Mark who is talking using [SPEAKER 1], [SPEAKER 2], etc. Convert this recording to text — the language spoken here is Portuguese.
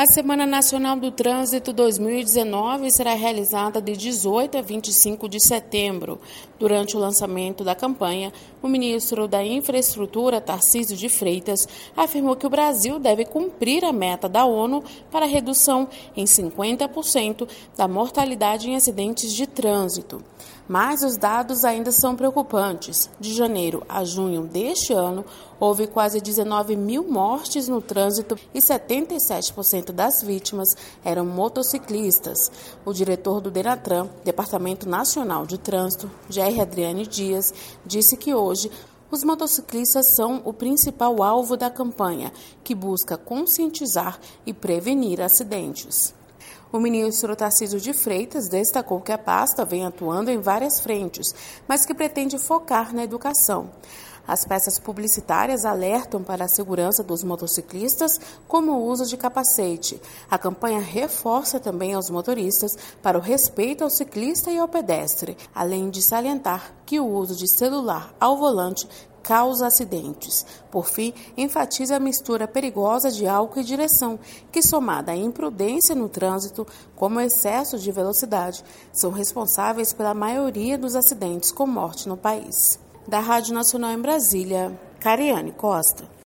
[SPEAKER 1] A Semana Nacional do Trânsito 2019 será realizada de 18 a 25 de setembro. Durante o lançamento da campanha, o ministro da Infraestrutura, Tarcísio de Freitas, afirmou que o Brasil deve cumprir a meta da ONU para a redução em 50% da mortalidade em acidentes de trânsito. Mas os dados ainda são preocupantes. De janeiro a junho deste ano, houve quase 19 mil mortes no trânsito e 77% das vítimas eram motociclistas. O diretor do Denatran, Departamento Nacional de Trânsito, J.R. Adriane Dias, disse que hoje os motociclistas são o principal alvo da campanha, que busca conscientizar e prevenir acidentes. O ministro Tarcísio de Freitas destacou que a pasta vem atuando em várias frentes, mas que pretende focar na educação. As peças publicitárias alertam para a segurança dos motociclistas, como o uso de capacete. A campanha reforça também aos motoristas para o respeito ao ciclista e ao pedestre, além de salientar que o uso de celular ao volante causa acidentes. Por fim, enfatiza a mistura perigosa de álcool e direção, que, somada à imprudência no trânsito, como o excesso de velocidade, são responsáveis pela maioria dos acidentes com morte no país. Da Rádio Nacional em Brasília, Cariane Costa.